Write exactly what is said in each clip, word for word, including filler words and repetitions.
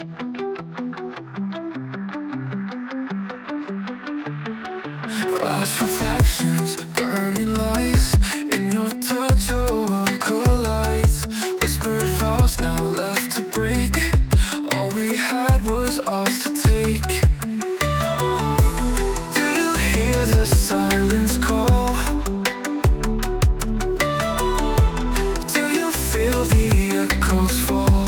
Flash reflections, burning lights. In your touch, oh, collides. Whispered vows now left to break. All we had was ours to take. Do you hear the silence call? Do you feel the echoes fall?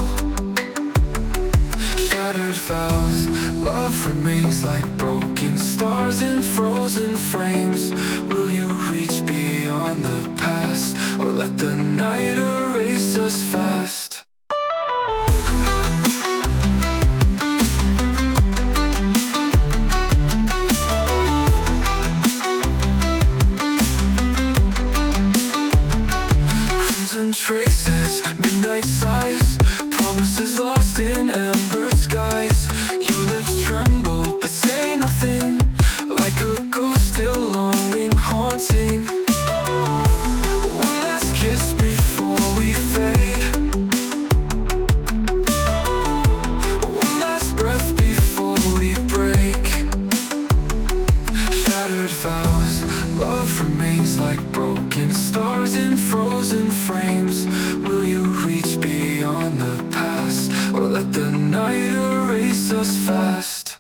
Shattered vows, love remains like broken stars in frozen frames. Will you reach beyond the past, or let the night erase us fast? Crimson traces, midnight sighs, promises lost in amber skies. Your lips tremble but say nothing, like a ghost still longing, haunting. One last kiss before we fade. One last breath before we break. Shattered vows, love remains like broken stars in frozen frames. Will you reach beyond the past, or let the night erase us fast?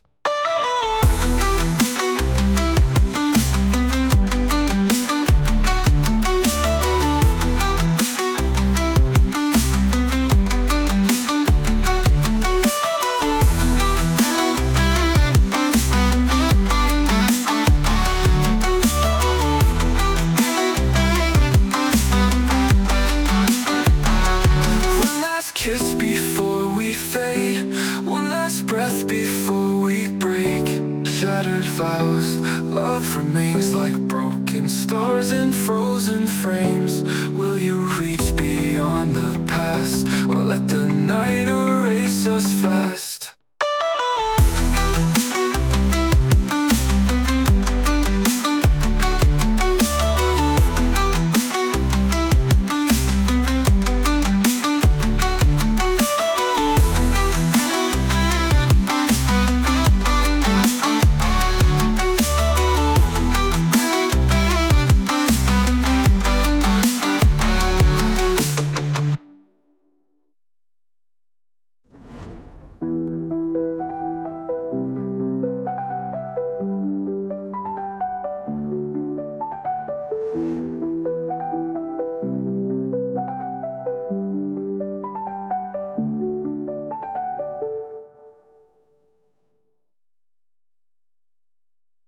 Kiss before we fade, one last breath before we break. Shattered vows, love remains like broken stars in frozen frames. Will you reach beyond the past, or let the night erase us